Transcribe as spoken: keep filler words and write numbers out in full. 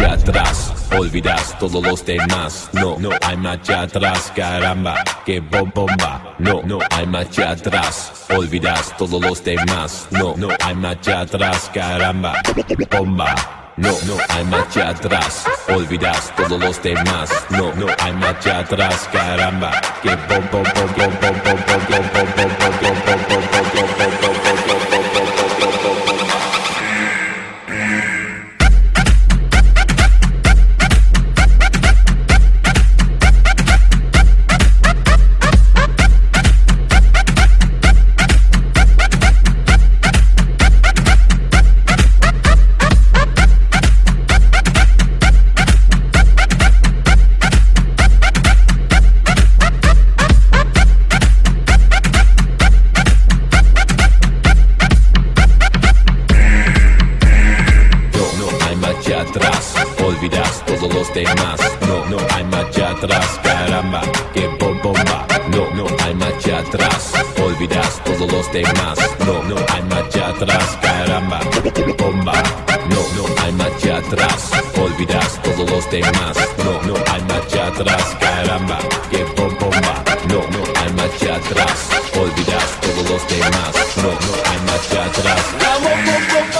marcha atrás, olvidas todos los demás. No, no hay marcha atrás, caramba, que bom bomba. No, no hay marcha atrás, olvidas todos los demás. No, no hay marcha atrás, caramba, bomba. No, no hay marcha atrás, olvidas todos los demás. No, no hay marcha atrás, caramba, que bom bom bom bom bom bom bom bom bom bom bom bom bom bom bom bom bom bom bom olvidas todos los demás. No, no hay marcha atrás, caramba, que bom bomba. No, no hay marcha atrás, olvidas todos los demás. No, no hay marcha atrás, caramba, bomba. No, no hay marcha atrás, olvidas todos los demás. No, no hay marcha atrás, caramba, que bom bomba. No, no hay marcha atrás, olvidas todos los demás. No, no hay marcha atrás.